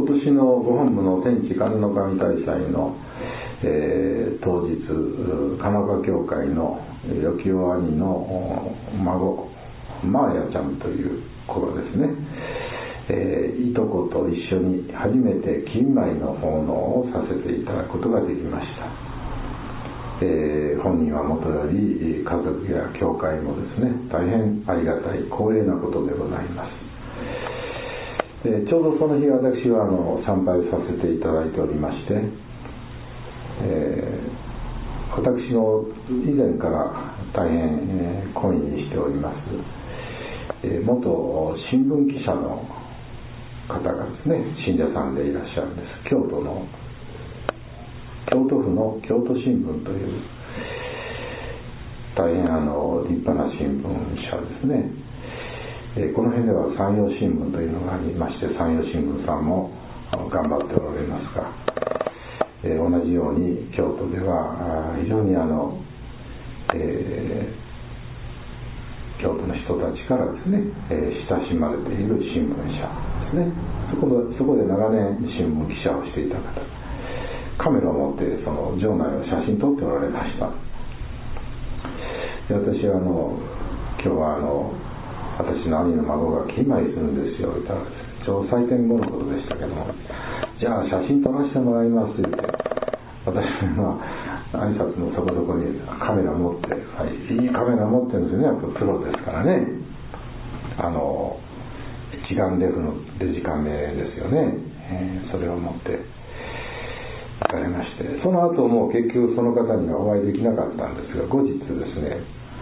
今年のご本部の天地観音神大祭の、当日神奈川教会のよきお兄の孫マーヤちゃんという子がですね、いとこと一緒に初めて金米の奉納をさせていただくことができました。本人はもとより家族や教会もですね、大変ありがたい光栄なことでございます。ちょうどその日私は参拝させていただいておりまして、私の以前から大変懇意にしております、元新聞記者の方がですね、信者さんでいらっしゃるんです。京都府の京都新聞という大変立派な新聞社ですね。この辺では山陽新聞というのがありまして、山陽新聞さんも頑張っておられますが、同じように京都では非常に京都の人たちからですね、親しまれている新聞社ですね。そこで長年新聞記者をしていた方、カメラを持ってその場内を写真撮っておられました。で、私は今日は私の兄の孫が金米するんですよ、言ったらですね、ちょうど祭典後のことでしたけども、じゃあ写真撮らせてもらいますって言って、私は挨拶のそこそこにカメラ持って、いいカメラ持ってるんですよね。やっぱプロですからね。一眼レフのデジカメですよね。それを持って行かれまして、その後も結局その方にはお会いできなかったんですが、後日ですね、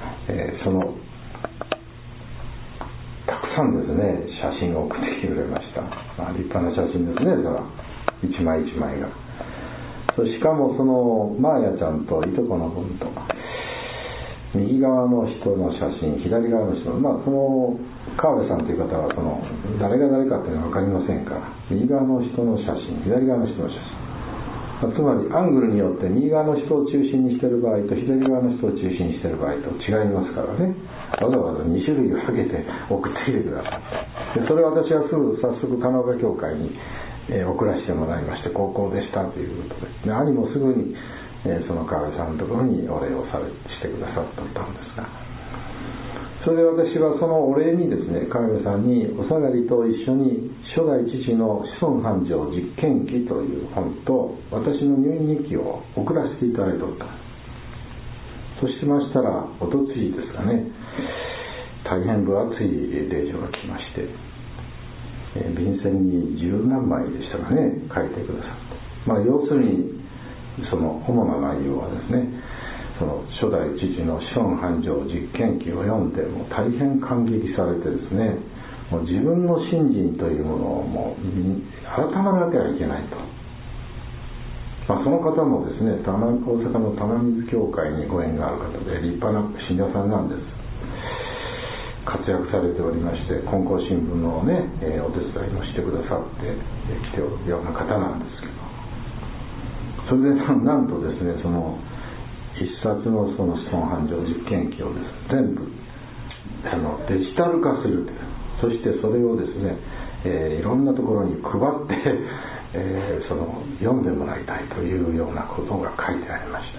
たくさんですね、写真を送ってきてくれました。立派な写真ですね、それは一枚一枚が。しかもそのマーヤちゃんといとこの分と右側の人の写真、左側の人の、その川辺さんという方はその誰が誰かっていうのは分かりませんから、右側の人の写真、左側の人の写真、つまりアングルによって右側の人を中心にしている場合と左側の人を中心にしている場合と違いますからね。わざわざ2種類を分けて送ってきてください。でそれを私は早速田中教会に送らせてもらいまして、高校でしたということで、兄もすぐにその川辺さんのところにお礼をしてくださったんですが、それで私はそのお礼にですね、川辺さんにお下がりと一緒に初代父の子孫繁盛実験記という本と私の入院日記を送らせていただいておった。そうしましたらおとついですかね、大変分厚い令状が来まして、便箋に十何枚でしたかね、書いてくださって、要するにその主な内容はですね、その初代父の子孫繁盛実験記を読んでもう大変感激されてですね、もう自分の信心というものをもう改めなきゃいけないと。その方もですね、大阪の玉水教会にご縁がある方で立派な信者さんなんです。活躍されておりまして、金光新聞のね、お手伝いもしてくださってきておるような方なんですけど、それでなんとですね、その一冊のその子孫繁盛実験記をですね、全部デジタル化する。そしてそれをですね、いろんなところに配って読んでもらいたいというようなことが書いてありました。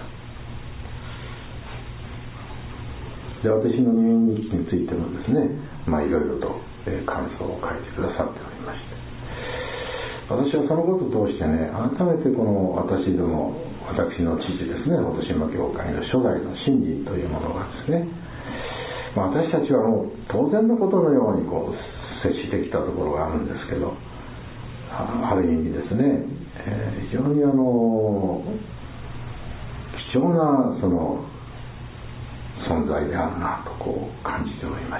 で、私の入院日記についてもですね、いろいろと感想を書いてくださっておりまして、私はそのことを通してね、改めてこの私の父ですね、本島教会の初代の信心というものがですね、私たちはもう当然のことのように接してきたところがあるんですけど、ある意味ですね、非常に貴重なその存在であるなと感じておりまして、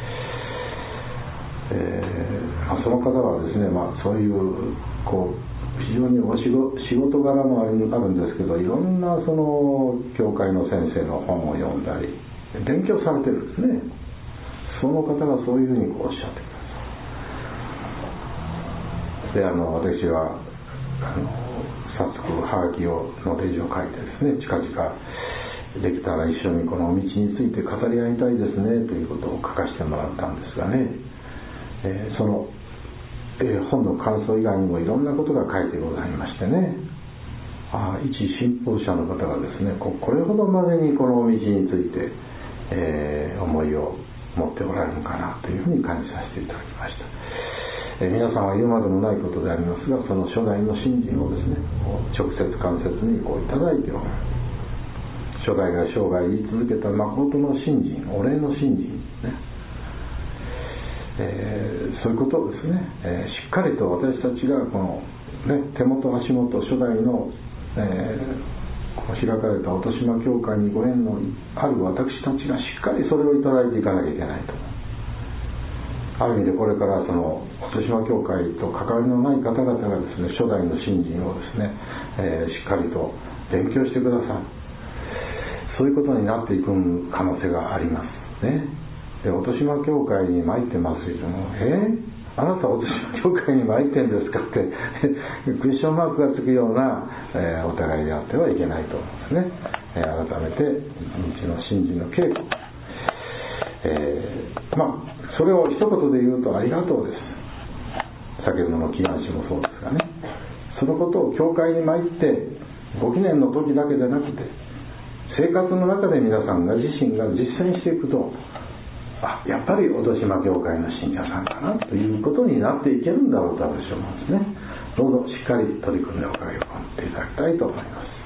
その方はですね、そういう非常に仕事柄もあるんですけど、いろんなその教会の先生の本を読んだり勉強されてるんですね。その方がそういうふうにおっしゃってください。で、私は早速はがきのページを書いてですね、近々できたら一緒にこの道について語り合いたいですねということを書かせてもらったんですがね、その本の感想以外にもいろんなことが書いてございましてね、一信奉者の方がですね、これほどまでにこの道について、思いを持っておられるのかなというふうに感じさせていただきました。皆さんは言うまでもないことでありますが、その初代の信心をですね、直接間接にいただいておる。初代が生涯言い続けた誠の信心、お礼の信心ね、そういうことをですね、しっかりと私たちがこの、手元足元初代の、この開かれた音島教会にご縁のある私たちがしっかりそれをいただいていかなきゃいけないと。ある意味でこれからその音島教会と関わりのない方々がですね、初代の信心をですね、しっかりと勉強してください。そういうことになっていく可能性がありますね。で、音島教会に参ってますけども、あなたは音島教会に参ってんですかってクエスチョンマークがつくような、お互いであってはいけないと思うんですね。改めて日の信心の稽古、それを一言で言うとありがとうです。先ほどの祈願詩もそうですがね、そのことを教会に参ってご記念の時だけでなくて生活の中で皆さんが自身が実践していくと、やっぱり音島教会の信者さんかなということになっていけるんだろうと私は思うんですね。どうぞしっかり取り組んでおかげを持っていただきたいと思います。